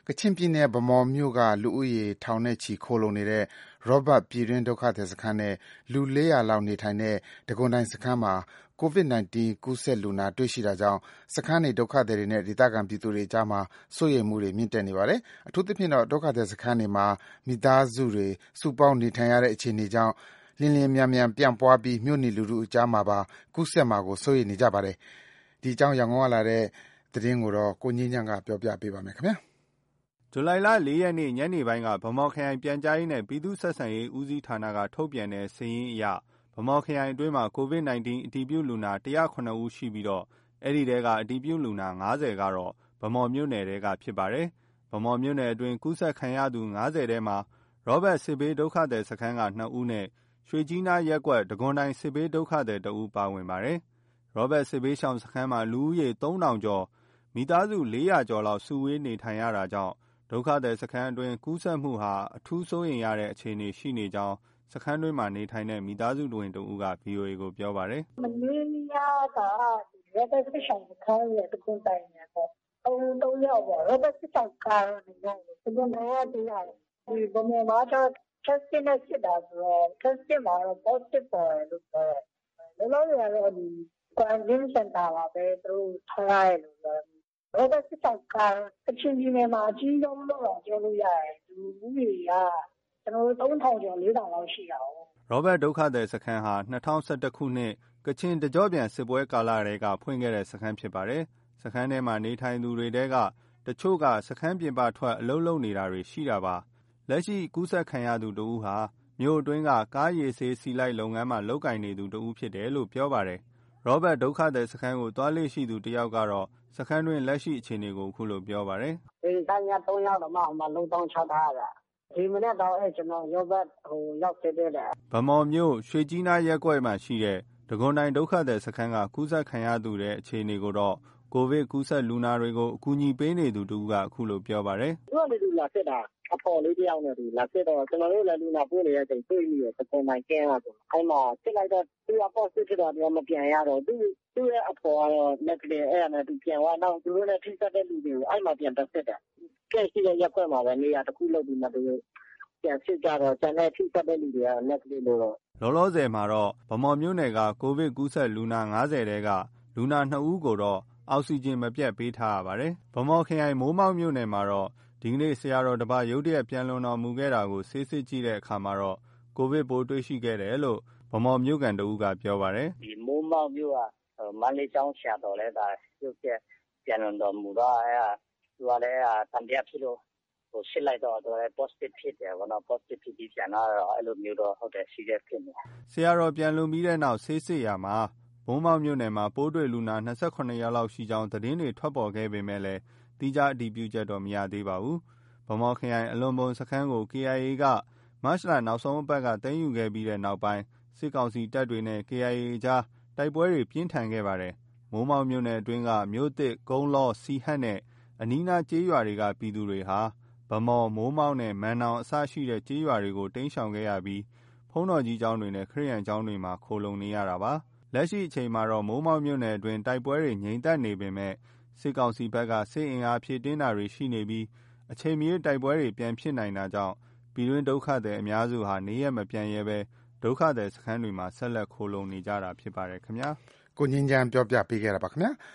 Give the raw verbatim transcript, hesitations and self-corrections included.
ကချင်ပြည်နယ်ဗန်းမော်မြို့ကလူဦးရေထောင်နဲ့ချီခိုလှုံနေတဲ့ ရောဘတ်ပြည်တွင်းဒုက္ခသည်စခန်းနဲ့လူ လေးရာလောက်နေထိုင်တဲ့ တံခွန်တိုင်စခန်းမှာ ကိုဗစ် ၁၉ ကူးစက်လူနာတွေ့ရှိတာကြောင့် စခန်းနေဒုက္ခသည်တွေနဲ့ ဒေသခံပြည်သူတွေအကြားမှာ စိုးရိမ်မှုတွေ မြင့်တက်နေပါတယ်။ အထူးသဖြင့် ဒုက္ခသည်စခန်းတွေမှာ မိသားစုတွေစုပေါင်းနေထိုင်ရတဲ့အခြေအနေကြောင့် လျင်လျင်မြန်မြန်ပြန့်ပွားပြီး မြို့နေလူထုအကြားမှာပါ ကူးစက်မှာကို စိုးရိမ်နေကြပါတယ်။ ဒီအကြောင်း ရန်ကုန်ကလာတဲ့သတင်းကို ကိုငြိမ်းချမ်းက တင်ပြပေးထားပါတယ်။ ဇူလိုင်လ ၄ ရက်နေ့ ညနေပိုင်းက ဗန်းမော်ခရိုင်ပြန်ကြားရေးနဲ့ ပြည်သူ့ဆက်ဆံရေးဦးစီးဌာနက ထုတ်ပြန်တဲ့စာရင်းအရ ဗန်းမော်ခရိုင်အတွင်းမှာ ကိုဗစ် ၁၉ အတည်ပြုလူနာ ၁၀၇ ဦးရှိပြီး အဲဒီထဲက အတည်ပြုလူနာ ၅၀ ကတော့ ဗန်းမော်မြို့နယ်ထဲကဖြစ်ပါတယ်။ ဗန်းမော်မြို့နယ်အတွင်း ကူးစက်ခံရသူ ၅၀ ထဲမှာ ရောဘတ်စစ်ဘေးဒုက္ခသည်စခန်းက နှစ်ဦးနဲ့ ရွှေကြီးနားရပ်ကွက် တံခွန်တိုင်စစ်ဘေးဒုက္ခသည်တဦးပါဝင်ပါတယ်။ ရောဘတ်စစ်ဘေးရှောင်စခန်းမှာ လူဦးရေ သုံးထောင်ကျော်၊ မိသားစု လေးရာကျော်လောက် စုဝေးနေထိုင်ရတာကြောင့် ဒုက္ခသည်စခန်းအတွင်း ကူးစက်မှုဟာ အထူးစိုးရိမ်ရတဲ့အခြေအနေရှိနေကြောင်း စခန်းတွင်းမှာနေထိုင်တဲ့ မိသားစုဝင်တဦးက ဗွီအိုအေကို ပြောပါတယ်။ “မနေ့ညက ရောဘတ်စစ်ရှောင်စခန်းရယ် တံခွန်တိုင်ရယ်ပေါ့။ သုံးယောက်ပေါ့။ ရောဘတ်စစ်ရှောင်စခန်းက နှစ်ယောက်။ တံခွန်တိုင်က တယောက်။ ဒီဗန်းမော်မှာကျတော့ Test Kit နဲ့ စစ်တာဆိုတော့ Test Kit မှာတော့ Positive ပေါ်တယ်လို့ ပြောတယ်။ လောလောဆယ်ကတော့ Quarantine Center မှာပဲ သူတို့ ထားထားတယ်လို့ပြောတယ်။ ရောဘတ်စစ်ရှောင်စခန်းက ကချင်ပြည်နယ်မှာ အကြီးဆုံးလို့တောင် ပြောလို့ရတယ်။ လူဦးရေက သုံးထောင်ကျော် လေးထောင်လောက်ရှိတာကိုး။ ” ရောဘတ်ဒုက္ခသည်စခန်းဟာ ၂၀၁၁ ခုနှစ် ကချင်တကျော့ပြန်စစ်ပွဲကာလတည်းက ဖွင့်ခဲ့တဲ့စခန်းဖြစ်ပါတယ်။ စခန်းထဲမှာနေထိုင်သူတွေထဲက တချို့က စခန်းပြင်ပထွက် အလုပ်လုပ်နေတာတွေ ရှိတာပါ။ လက်ရှိကူးစက်ခံရသူတဦးဟာ မြို့အတွင်းက ကားရေဆေးဆီလိုက်လုပ်ငန်းမှာ လုပ်ကိုင်နေသူတဦးဖြစ်တယ်လို့ ပြောပါတယ်။ ရောဘတ်ဒုက္ခသည်စခန်းကို သွားလေ့ရှိသူတယောက်ကတော့ စခန်းတွင်းလက်ရှိအခြေအနေကို အခုလို ပြောပါတယ်။ “အိမ်စောင့်က သုံးယောက်တောင်မှ ဟိုမှာ Lock down ချထားရတာ။ ဒီမနက်တောင် ကျနော် ရောဘတ် ရောက်သေးသေးတယ်။” ဗန်းမော်မြို့ ရွှေကြီးနားရပ်ကွက်ရှိ တံခွန်တိုင်ဒုက္ခသည်စခန်းက ကူးစက်ခံရသူအခြေအနေကိုတော့ ကိုဗစ်ကူးစက်လူနာတွေကို အကူအညီပေးနေသူတဦးက အခုလို ပြောပါတယ်။ “သူ့ဟာနဲ့သူလာစစ်တာ။ အဖော်လေးတယောက်နဲ့ လာစစ်တော့ ကျနော်တို့လည်း လူနာပို့နေတဲ့အချိန် တွေ့မိတယ်။ တံခွန်တိုင် Camp ကဆို။ အဲဒီမှာ စစ်လိုက်တော့ သူက Positive ဖြစ်တော့ သူက မပြန်ရတော့ဘူး။ သူ့ရဲ့အဖော်ကတော့ Negative အဲဒါနဲ့ သူပြန်သွားတယ်။ နောက် သူတို့နဲ့ ထိစပ်တဲ့လူတွေကို အဲဒီမှာ ပြန်သွားစစ်တယ်။ Camp ရှိတဲ့ရပ်ကွက်မှာပဲ နေရာတခုလုပ်ပြီးမှ သူတို့ ပြန်စစ်ကြတော့ ကျန်တဲ့ထိစပ်တဲ့လူတွေကတော့ Negative လို့တော့။ ” လောလောဆယ်မှာတော့ ဗန်းမော်မြို့နယ်က ကိုဗစ်ကူးစက်လူနာ ၅၀ ထဲက လူနာ နှစ်ဦးကိုတော့ အောက်ဆီဂျင်မပြတ်ပေးထားရပါတယ်။ ဗန်းမော်ခရိုင် မိုးမောက်မြို့နယ်မှာတော့ ဒီနေ့ ဆရာတော်တပါး ရုတ်တရက် ပျံလွန်တော်မူတာကို ဆေးစစ်ကြည့်တဲ့အခါမှာ ကိုဗစ်ပိုးတွေ့ရှိခဲ့တယ်လို့ ဗန်းမော်မြို့ခံတဦးက ပြောပါတယ်။ “မိုးမောက်မြို့က မန္တလေးကျောင်းဆရာတော်လည်း ရုတ်တရက် ပျံလွန်တော်မူတော့ သူကလည်း သံသယဖြစ်လို့ စစ်လိုက်တော့ သူကလည်း Positive ဖြစ်တယ်ပေါ့နော်။ Positive ဖြစ်ပြီး ပြန်သွားတော့ အဲလိုမျိုးတော့ ဟုတ်တယ် Serious ဖြစ်နေတယ်။” ဆရာတော်ပျံလွန်ပြီးနောက် ဆေးစစ်ရာမှာ မိုးမောက်မြို့နယ်မှာ ပိုးတွေ့လူနာ ၂၇ ယောက်လောက်ရှိကြောင်း သတင်းတွေ ထွက်ပေါ်ခဲ့ပေမဲ့ သီးခြားအတည်ပြုချက်တော့ မရသေးပါဘူး။ ဗန်းမော်ခရိုင် အလော့ဘွမ်စခန်းကို ကေအိုင်အေက မတ်လနောက်ဆုံးအပတ်က သိမ်းယူခဲ့ပြီးနောက်ပိုင်း စစ်ကောင်စီတပ်တွေနဲ့ ကေအိုင်အေအကြား တိုက်ပွဲတွေ ပြင်းထန်ခဲ့ပါတယ်။ မိုးမောက်မြို့နယ်အတွင်းက မြို့သစ်၊ ကုန်းလော၊ စီဟတ်နဲ့ အနီးအနားကျေးရွာတွေက ပြည်သူတွေဟာ ဗန်းမော်၊ မိုးမောက်နဲ့ မန်နောင်အစရှိတဲ့ ကျေးရွာတွေကို တိမ်းရှောင်ခဲ့ရပြီး ဘုန်းတော်ကြီးကျောင်းတွေနဲ့ ခရစ်ယာန်ကျောင်းတွေမှာ ခိုလှုံနေရတာပါ။ လက်ရှိအချိန်မှာတော့ မိုးမောက်မြို့နယ်အတွင်း တိုက်ပွဲတွေ ငြိမ်သက်နေပေမဲ့ စစ်ကောင်စီဘက်က စစ်အင်အားဖြည့်တင်းတာတွေရှိနေပြီး အချိန်မရွေးတိုက်ပွဲတွေ ပြန်ဖြစ်နိုင်တာကြောင့် ပြည်တွင်းဒုက္ခသည်အများစုဟာ နေရပ်မပြန်ရဲဘဲ ဒုက္ခသည်စခန်းတွေမှာ ဆက်လက် ခိုလှုံနေကြတာဖြစ်ပါတယ်ခင်ဗျာ။ကိုငြိမ်းချမ်းပြောပြပေးမှာပါ။